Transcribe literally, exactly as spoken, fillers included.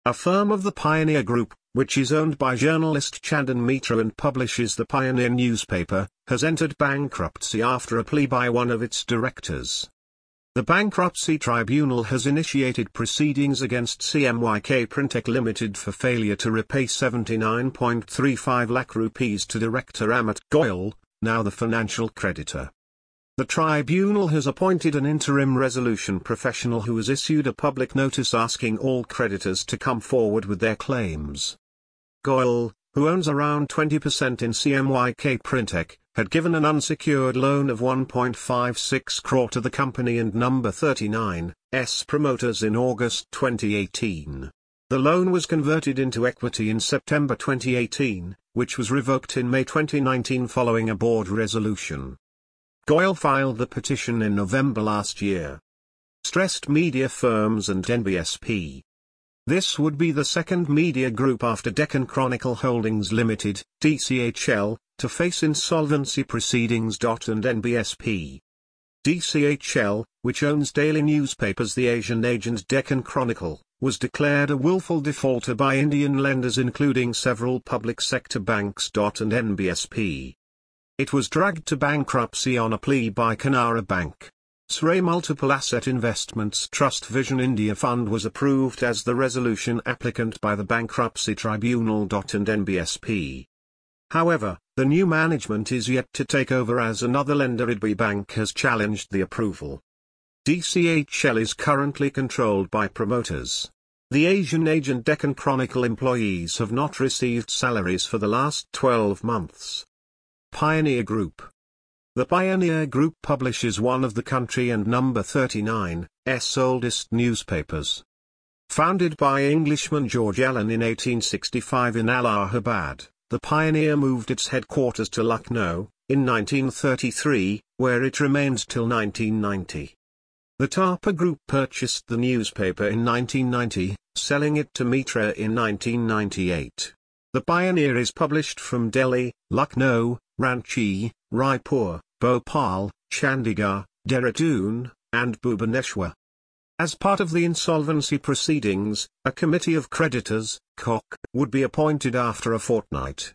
A firm of the Pioneer Group, which is owned by journalist Chandan Mitra and publishes the Pioneer newspaper, has entered bankruptcy after a plea by one of its directors. The Bankruptcy Tribunal has initiated proceedings against C M Y K Printech Limited for failure to repay seventy-nine point three five lakh rupees to director Amit Goyal, now the financial creditor. The tribunal has appointed an interim resolution professional who has issued a public notice asking all creditors to come forward with their claims. Goyal, who owns around twenty percent in C M Y K Printech, had given an unsecured loan of one point five six crore to the company and Number thirty-nine's promoters in August twenty eighteen. The loan was converted into equity in September twenty eighteen, which was revoked in May twenty nineteen following a board resolution. Goyal filed the petition in November last year. Stressed media firms and N B S P. This would be the second media group after Deccan Chronicle Holdings Limited, D C H L, to face insolvency proceedings. And N B S P. D C H L, which owns daily newspapers The Asian Age and Deccan Chronicle, was declared a willful defaulter by Indian lenders including several public sector banks. And N B S P. It was dragged to bankruptcy on a plea by Canara Bank. S R A Multiple Asset Investments Trust Vision India Fund was approved as the resolution applicant by the Bankruptcy Tribunal. And N B S P. However, the new management is yet to take over as another lender I D B I Bank has challenged the approval. D C H L is currently controlled by promoters. The Asian Age and Deccan Chronicle employees have not received salaries for the last twelve months. Pioneer Group. The Pioneer Group publishes one of the country and Number thirty-nine's oldest newspapers. Founded by Englishman George Allen in eighteen sixty-five in Allahabad, the Pioneer moved its headquarters to Lucknow, in nineteen thirty-three, where it remained till nineteen ninety. The Tapa Group purchased the newspaper in nineteen ninety, selling it to Mitra in nineteen ninety-eight. The Pioneer is published from Delhi, Lucknow, Ranchi, Raipur, Bhopal, Chandigarh, Dehradun, and Bhubaneswar. As part of the insolvency proceedings, a committee of creditors, C O C, would be appointed after a fortnight.